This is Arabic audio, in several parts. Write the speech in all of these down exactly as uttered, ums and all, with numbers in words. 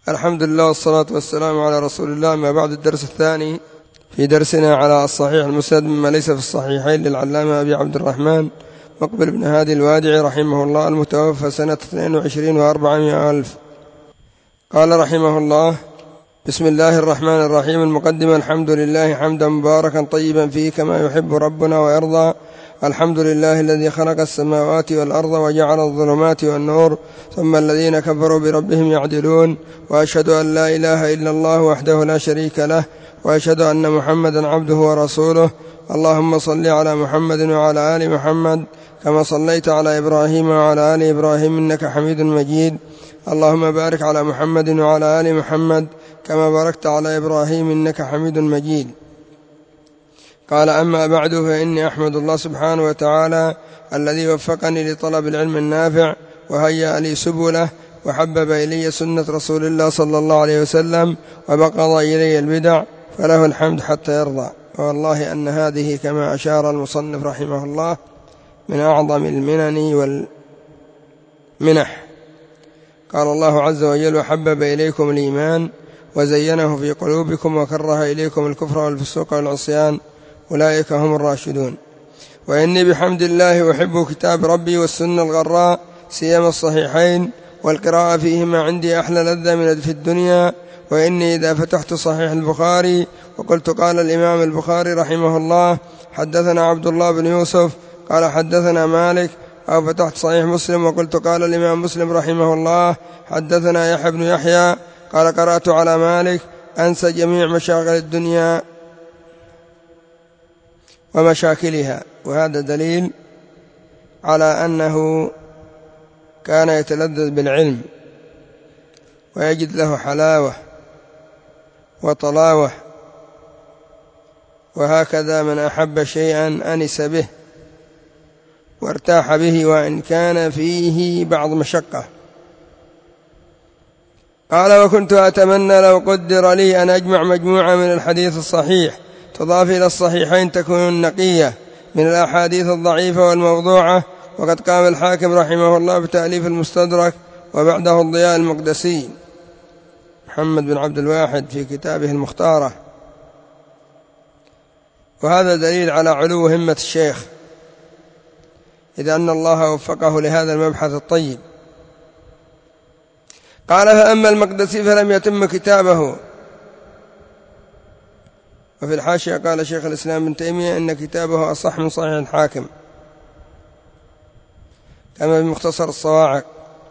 الحمد لله والصلاة والسلام على رسول الله. ما بعد الدرس الثاني في درسنا على الصحيح المسند مما ليس في الصحيحين للعلامة أبي عبد الرحمن مقبل بن هادي الوادعي رحمه الله المتوفى سنة اثنين وعشرين وأربعمائة ألف. قال رحمه الله: بسم الله الرحمن الرحيم. المقدمة: الحمد لله حمدا مباركا طيبا فيه كما يحب ربنا ويرضى. الحمد لله الذي خلق السماوات والأرض وجعل الظلمات والنور ثم الذين كفروا بربهم يعدلون. وأشهد أن لا إله إلا الله وحده لا شريك له، وأشهد أن محمدا عبده ورسوله. اللهم صل على محمد وعلى آل محمد كما صليت على إبراهيم وعلى آل إبراهيم إنك حميد مجيد. اللهم بارك على محمد وعلى آل محمد كما باركت على إبراهيم إنك حميد مجيد. قال: أما بعد، فإني أحمد الله سبحانه وتعالى الذي وفقني لطلب العلم النافع وهيأ لي سبله وحبب إلي سنة رسول الله صلى الله عليه وسلم وبغض إلي البدع، فله الحمد حتى يرضى. والله أن هذه كما أشار المصنف رحمه الله من أعظم المنن والمنح. قال الله عز وجل: وحبب إليكم الإيمان وزينه في قلوبكم وكره إليكم الكفر والفسوق والعصيان أولئك هم الراشدون. وإني بحمد الله أحب كتاب ربي والسنة الغراء سيما الصحيحين، والقراءة فيهما عندي أحلى لذة من في الدنيا. وإني إذا فتحت صحيح البخاري وقلت قال الإمام البخاري رحمه الله حدثنا عبد الله بن يوسف قال حدثنا مالك، أو فتحت صحيح مسلم وقلت قال الإمام مسلم رحمه الله حدثنا يحيى بن يحيى قال قرأت على مالك، أنسى جميع مشاغل الدنيا ومشاكلها. وهذا دليل على أنه كان يتلذذ بالعلم ويجد له حلاوة وطلاوة. وهكذا من أحب شيئا أنس به وارتاح به وإن كان فيه بعض مشقة. قال: وكنت أتمنى لو قدر لي أن أجمع مجموعة من الحديث الصحيح تضاف إلى الصحيحين تكون نقية من الأحاديث الضعيفة والموضوعة. وقد قام الحاكم رحمه الله بتأليف المستدرك، وبعده الضياء المقدسي محمد بن عبد الواحد في كتابه المختارة. وهذا دليل على علو همة الشيخ، إذ أن الله وفقه لهذا المبحث الطيب. قال: فأما المقدسي فلم يتم كتابه. وفي الحاشية قال شيخ الإسلام ابن تيمية إن كتابه أصح من صحيح الحاكم، كما في مختصر الصواعق،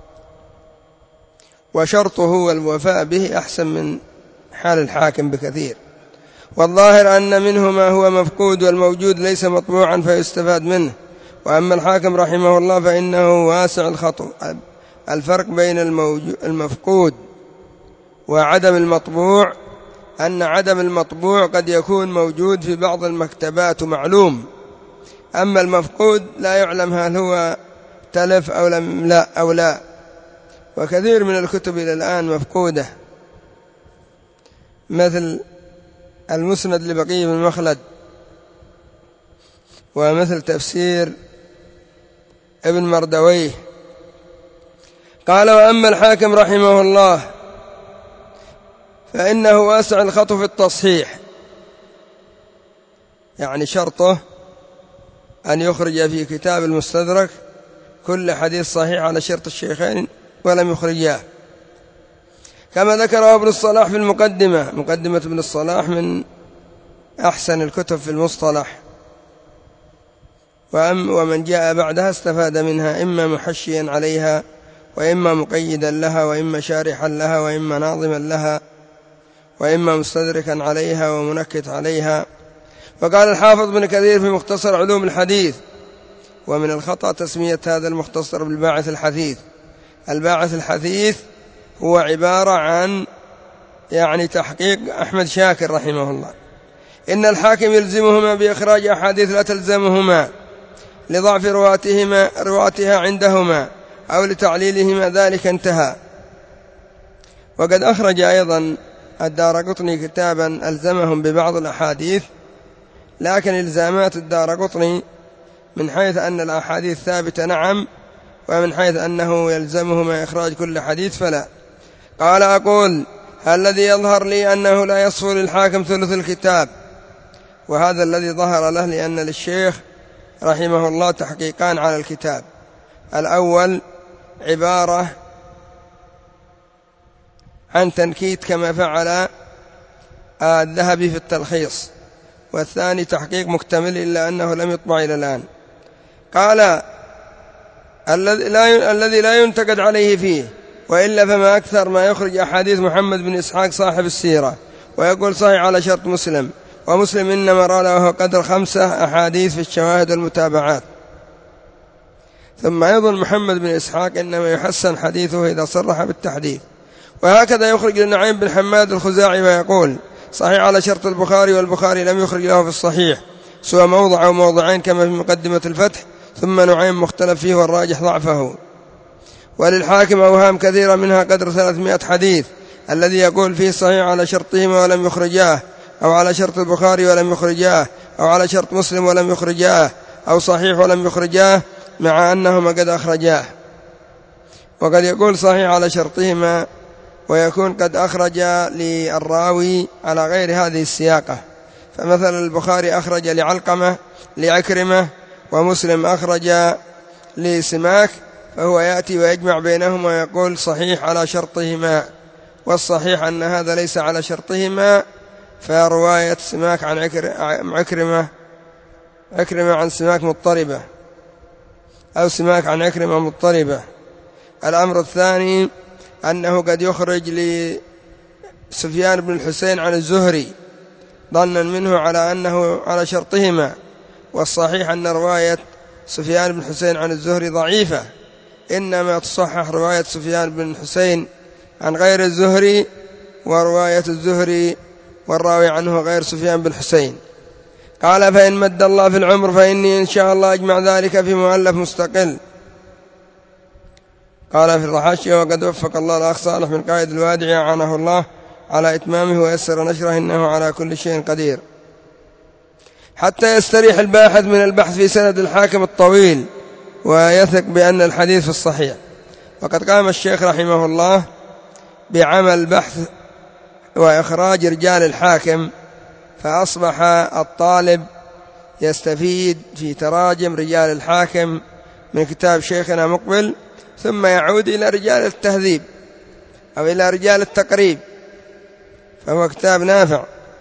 وشرطه والوفاء به أحسن من حال الحاكم بكثير. والظاهر أن منه ما هو مفقود، والموجود ليس مطبوعا فيستفاد منه. وأما الحاكم رحمه الله فإنه واسع الخطو. الفرق بين المفقود وعدم المطبوع أن عدم المطبوع قد يكون موجود في بعض المكتبات معلوم، أما المفقود لا يعلم هل هو تلف أو لم لا أو لا. وكثير من الكتب إلى الآن مفقودة، مثل المسند لبقي بن مخلد، ومثل تفسير ابن مردويه. قال: وأما الحاكم رحمه الله فإنه واسع الخطو في التصحيح، يعني شرطه أن يخرج في كتاب المستدرك كل حديث صحيح على شرط الشيخين ولم يخرجاه، كما ذكره ابن الصلاح في المقدمة. مقدمة ابن الصلاح من أحسن الكتب في المصطلح، ومن جاء بعدها استفاد منها، إما محشيا عليها وإما مقيدا لها وإما شارحا لها وإما ناظما لها وإما مستدركا عليها ومنكت عليها. وقال الحافظ بن كثير في مختصر علوم الحديث: ومن الخطأ تسمية هذا المختصر بالباعث الحثيث. الباعث الحثيث هو عبارة عن يعني تحقيق أحمد شاكر رحمه الله. إن الحاكم يلزمهما بإخراج أحاديث لا تلزمهما لضعف رواتهما رواتها عندهما أو لتعليلهما، ذلك انتهى. وقد أخرج أيضا الدارقطني كتابا ألزمهم ببعض الأحاديث، لكن إلزامات الدارقطني من حيث أن الأحاديث ثابتة نعم، ومن حيث أنه يلزمهما إخراج كل حديث فلا. قال أقول الذي يظهر لي أنه لا يصفو للحاكم ثلث الكتاب، وهذا الذي ظهر له لأن للشيخ رحمه الله تحقيقان على الكتاب. الأول عبارة عن تنكيت كما فعل الذهبي في التلخيص، والثاني تحقيق مكتمل إلا أنه لم يطبع إلى الآن. قال الذي لا ينتقد عليه فيه، وإلا فما أكثر ما يخرج أحاديث محمد بن إسحاق صاحب السيرة ويقول صحيح على شرط مسلم، ومسلم إنما رأى له قدر خمسة أحاديث في الشواهد والمتابعات. ثم أيضا محمد بن إسحاق إنما يحسن حديثه إذا صرح بالتحديث. وهكذا يخرج لنعيم بن حماد الخزاعي ويقول صحيح على شرط البخاري، والبخاري لم يخرج له في الصحيح سوى موضع أو موضعين كما في مقدمة الفتح. ثم نعيم مختلف فيه والراجح ضعفه. وللحاكم أوهام كثيرة منها قدر ثلاثمائة حديث، الذي يقول فيه صحيح على شرطهما ولم يخرجاه، أو على شرط البخاري ولم يخرجاه، أو على شرط مسلم ولم يخرجاه، أو صحيح ولم يخرجاه مع أنهما قد أخرجاه. وقد يقول صحيح على شرطهما ويكون قد أخرج للراوي على غير هذه السياقة. فمثلا البخاري أخرج لعلقمة لعكرمة، ومسلم أخرج لسماك، فهو يأتي ويجمع بينهما ويقول صحيح على شرطهما. والصحيح أن هذا ليس على شرطهما، فرواية سماك عن عكرمة عكرمة عن سماك مضطربة، أو سماك عن عكرمة مضطربة. الأمر الثاني أنه قد يخرج لسفيان بن الحسين عن الزهري ظنا منه على أنه على شرطهما، والصحيح أن رواية سفيان بن الحسين عن الزهري ضعيفة، إنما تصحح رواية سفيان بن الحسين عن غير الزهري، ورواية الزهري والراوي عنه غير سفيان بن الحسين. قال فإن مد الله في العمر فإني إن شاء الله أجمع ذلك في مؤلف مستقل. قال في الحاشية وقد وفق الله الأخ صالح من قائد الوادع أعانه الله على إتمامه ويسر نشره، إنه على كل شيء قدير. حتى يستريح الباحث من البحث في سند الحاكم الطويل ويثق بأن الحديث في الصحيح. وقد قام الشيخ رحمه الله بعمل بحث وإخراج رجال الحاكم، فأصبح الطالب يستفيد في تراجم رجال الحاكم من كتاب شيخنا مقبل، ثم يعود إلى رجال التهذيب أو إلى رجال التقريب، فهو كتاب نافع.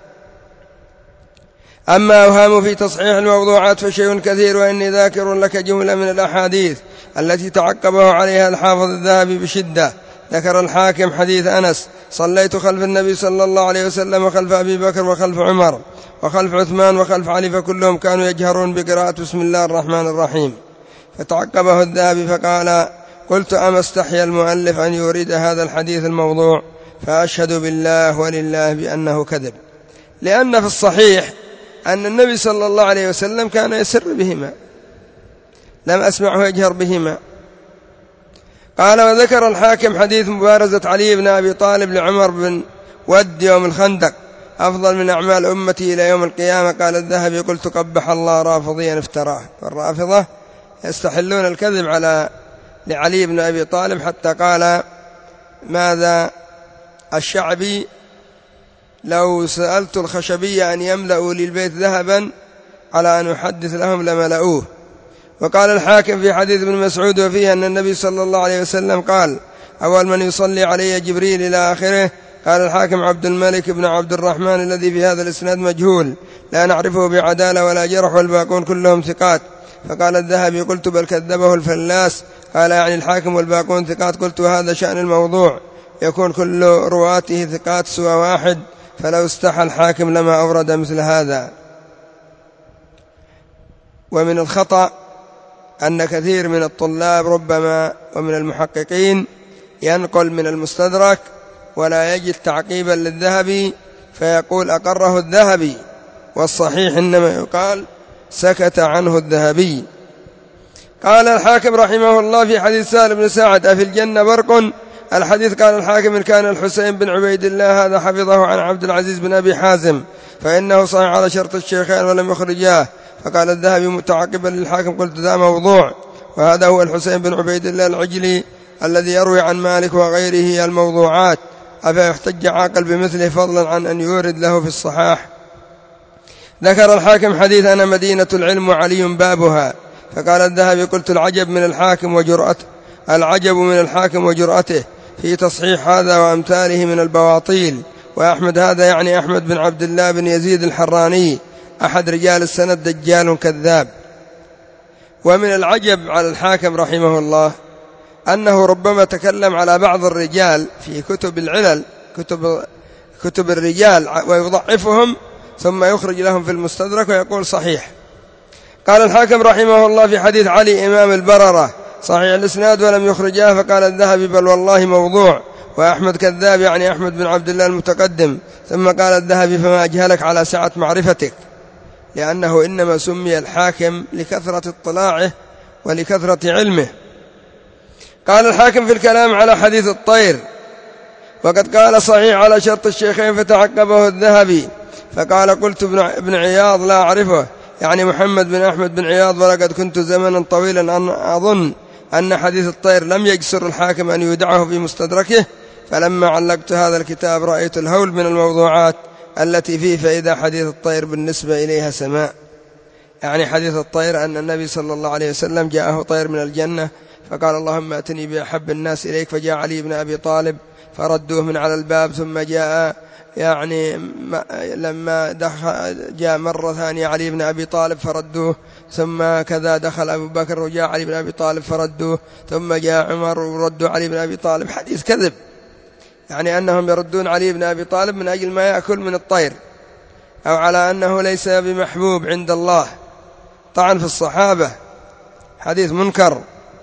أما أوهام في تصحيح الموضوعات فشيء كثير، وإني ذاكر لك جملة من الأحاديث التي تعقبه عليها الحافظ الذهبي بشدة. ذكر الحاكم حديث أنس: صليت خلف النبي صلى الله عليه وسلم وخلف أبي بكر وخلف عمر وخلف عثمان وخلف علي، فكلهم كانوا يجهرون بقراءة بسم الله الرحمن الرحيم. فتعقبه الذهبي فقال: قلت أما استحيا المؤلف أن يريد هذا الحديث الموضوع؟ فأشهد بالله ولله بأنه كذب، لأن في الصحيح أن النبي صلى الله عليه وسلم كان يسر بهما، لم أسمعه يجهر بهما. قال: وذكر الحاكم حديث مبارزة علي بن أبي طالب لعمر بن ود يوم الخندق أفضل من أعمال أمتي إلى يوم القيامة. قال الذهبي: قلت قبح الله رافضيا افتراه. والرافضة يستحلون الكذب على لعلي بن أبي طالب، حتى قال ماذا الشعبي: لو سألت الخشبية أن يملأوا للبيت ذهبا على أن أحدث لهم لملأوه. وقال الحاكم في حديث ابن مسعود وفيه أن النبي صلى الله عليه وسلم قال: أول من يصلي علي جبريل إلى آخره. قال الحاكم: عبد الملك بن عبد الرحمن الذي في هذا الإسناد مجهول لا نعرفه بعدالة ولا جرح، والباقون كلهم ثقات. فقال الذهبي: قلت بل كذبه الفلاس. قال: يعني الحاكم والباقون ثقات. قلت: هذا شأن الموضوع، يكون كل رواته ثقات سوى واحد، فلو استحى الحاكم لما أورد مثل هذا. ومن الخطأ أن كثير من الطلاب ربما ومن المحققين ينقل من المستدرك ولا يجد تعقيبا للذهبي، فيقول أقره الذهبي، والصحيح إنما يقال سكت عنه الذهبي. قال الحاكم رحمه الله في حديث سهل بن سعد: أفي الجنة برق؟ الحديث قال الحاكم: إن كان الحسين بن عبيد الله هذا حفظه عن عبد العزيز بن أبي حازم فإنه صحيح على شرط الشيخين ولم يخرجاه. فقال الذهبي متعقبا للحاكم: قلت ذا موضوع، وهذا هو الحسين بن عبيد الله العجلي الذي يروي عن مالك وغيره الموضوعات. أفيحتج عاقل بمثله فضلا عن أن يورد له في الصحاح. ذكر الحاكم حديث أنا مدينة العلم وعلي بابها. فقال الذهبي قلت العجب من الحاكم وجرأته العجب من الحاكم وجرأته في تصحيح هذا وأمثاله من البواطيل. وأحمد هذا يعني أحمد بن عبد الله بن يزيد الحراني أحد رجال السند دجال كذاب. ومن العجب على الحاكم رحمه الله أنه ربما تكلم على بعض الرجال في كتب العلل كتب, كتب الرجال ويضعفهم ثم يخرج لهم في المستدرك ويقول صحيح. قال الحاكم رحمه الله في حديث علي إمام البررة صحيح الإسناد ولم يخرجاه. فقال الذهبي بل والله موضوع وأحمد كذاب يعني أحمد بن عبد الله المتقدم. ثم قال الذهبي فما أجهلك على سعة معرفتك لأنه إنما سمي الحاكم لكثرة اطلاعه ولكثرة علمه. قال الحاكم في الكلام على حديث الطير وقد قال صحيح على شرط الشيخين فتعقبه الذهبي. فقال قلت ابن عياض لا أعرفه يعني محمد بن أحمد بن عياض ولقد كنت زمنا طويلا أن أظن أن حديث الطير لم يجسر الحاكم أن يدعه في مستدركه. فلما علقت هذا الكتاب رأيت الهول من الموضوعات التي فيه. فإذا حديث الطير بالنسبة إليها سماء يعني حديث الطير أن النبي صلى الله عليه وسلم جاءه طير من الجنة فقال اللهم أتني بأحب الناس إليك فجاء علي بن أبي طالب فردوه من على الباب. ثم جاء يعني لما دخل جاء مرة ثانية علي بن أبي طالب فردوه. ثم كذا دخل أبو بكر وجاء علي بن أبي طالب فردوه. ثم جاء عمر وردوا علي بن أبي طالب. حديث كذب يعني أنهم يردون علي بن أبي طالب من أجل ما يأكل من الطير أو على أنه ليس بمحبوب عند الله. طعن في الصحابة حديث منكر.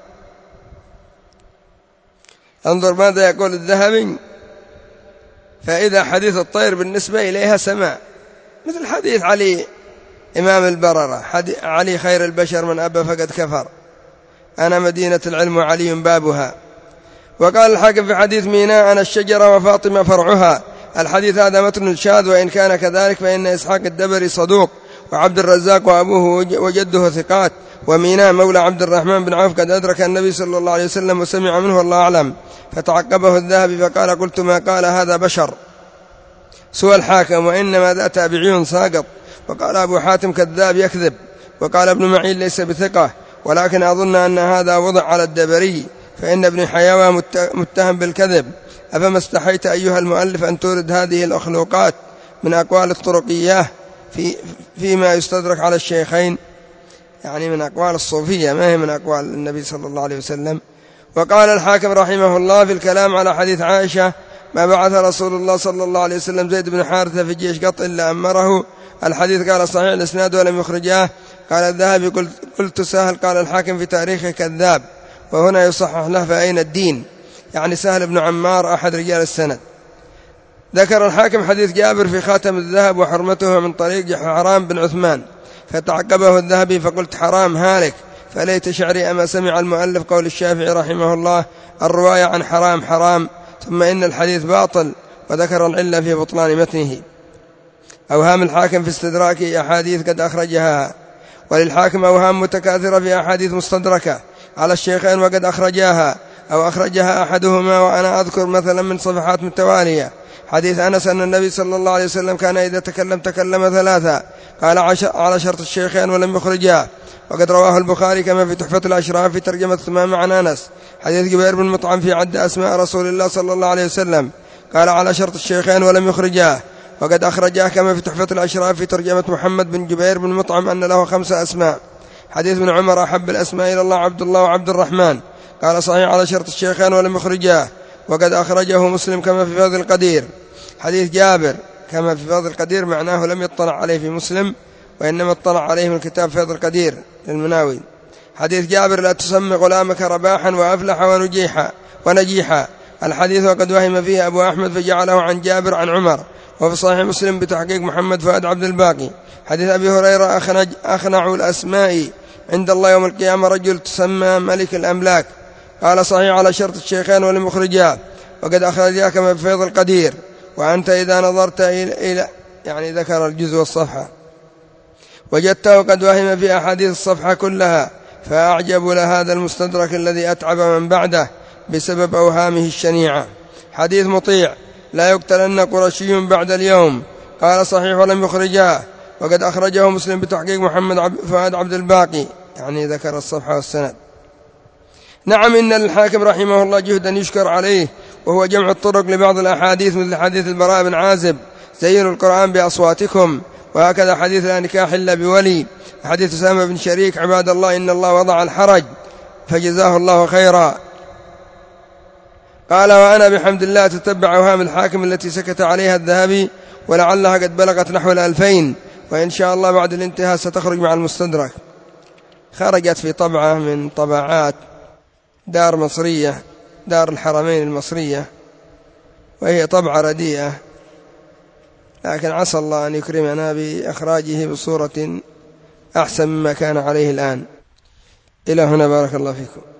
انظر ماذا يقول الذهبي فإذا حديث الطير بالنسبة إليها سماء مثل حديث علي إمام البررة علي خير البشر من أبى فقد كفر أنا مدينة العلم وعلي بابها. وقال الحاكم في حديث ميناء أنا الشجرة وفاطمة فرعها. الحديث هذا متن شاذ وإن كان كذلك فإن إسحاق الدبري صدوق وعبد الرزاق وأبوه وجده ثقات. وميناء مولى عبد الرحمن بن عوف قد أدرك النبي صلى الله عليه وسلم وسمع منه والله أعلم. فتعقبه الذهبي فقال قلت ما قال هذا بشر سوى الحاكم وإنما ذا تابعي ساقط. وقال أبو حاتم كذاب يكذب. وقال ابن معين ليس بثقة ولكن أظن أن هذا وضع على الدبري فإن ابن حيوى متهم بالكذب. أفما استحيت أيها المؤلف أن تورد هذه الأخلوقات من أقوال الطرقية في فيما يستدرك على الشيخين يعني من أقوال الصوفية ما هي من أقوال النبي صلى الله عليه وسلم. وقال الحاكم رحمه الله في الكلام على حديث عائشة ما بعث رسول الله صلى الله عليه وسلم زيد بن حارثة في جيش قط إلا أمره. الحديث قال صحيح الإسناد ولم يخرجاه. قال الذهبي قلت, قلت سهل. قال الحاكم في تاريخه كذاب وهنا يصحح له فأين الدين يعني سهل بن عمار أحد رجال السند. ذكر الحاكم حديث جابر في خاتم الذهب وحرمته من طريق حرام بن عثمان. فتعقبه الذهبي فقلت حرام هالك فليت شعري أما سمع المؤلف قول الشافعي رحمه الله الرواية عن حرام حرام ثم إن الحديث باطل. وذكر العلة في بطلان متنه. أوهام الحاكم في استدراكه أحاديث قد أخرجها. وللحاكم أوهام متكاثرة في أحاديث مستدركة على الشيخين وقد أخرجاها أو أخرجها أحدهما. وأنا أذكر مثلا من صفحات متوالية حديث أنس أن النبي صلى الله عليه وسلم كان إذا تكلم تكلم ثلاثة قال على شرط الشيخين ولم يخرجاه. وقد رواه البخاري كما في تحفة الأشراف في ترجمة ثمامة عن أنس حديث جبير بن مطعم في عد أسماء رسول الله صلى الله عليه وسلم قال على شرط الشيخين ولم يخرجاه. وقد أخرجاه كما في تحفة الأشراف في ترجمة محمد بن جبير بن مطعم أن له خمس أسماء. حديث ابن عمر أحب الأسماء إلى الله عبد الله وعبد الرحمن قال صحيح على شرط الشيخين ولم يخرجاه. وقد أخرجه مسلم كما في فضل القدير. حديث جابر كما في فضل القدير معناه لم يطلع عليه في مسلم وإنما اطلع عليه من كتاب فضل القدير للمناوي. حديث جابر لا تسمي غلامك رباحا وأفلح ونجيحا ونجيحا. الحديث وقد وهم فيه أبو أحمد فجعله عن جابر عن عمر. وفي صحيح مسلم بتحقيق محمد فؤاد عبد الباقي حديث أبي هريرة أخنج أخنع الأسماء عند الله يوم القيامة رجل تسمى ملك الأملاك قال صحيح على شرط الشيخين ولم يخرجاه. وقد أخرجاه كما في فيض القدير. وأنت إذا نظرت إلى يعني ذكر الجزء والصفحة وجدته قد وهم في أحاديث الصفحة كلها. فأعجب لهذا المستدرك الذي أتعب من بعده بسبب أوهامه الشنيعة. حديث مطيع لا يقتلن قرشي بعد اليوم. قال صحيح ولم يخرجاه، وقد أخرجه مسلم بتحقيق محمد عبد فؤاد عبد الباقي، يعني ذكر الصفحة والسند. نعم، إن الحاكم رحمه الله جهدا يشكر عليه، وهو جمع الطرق لبعض الأحاديث مثل حديث البراء بن عازب زينوا القرآن بأصواتكم، وهكذا حديث لا نكاح إلا بولي، حديث أسامة بن شريك عباد الله إن الله وضع الحرج فجزاه الله خيرا. قال وأنا بحمد الله تتبع أوهام الحاكم التي سكت عليها الذهبي، ولعلها قد بلغت نحو الألفين، وإن شاء الله بعد الانتهاء ستخرج مع المستدرك. خرجت في طبعة من طبعات دار مصرية، دار الحرمين المصرية، وهي طبعة رديئة، لكن عسى الله أن يكرمنا بإخراجه بصورة أحسن مما كان عليه الآن. إلى هنا، بارك الله فيكم.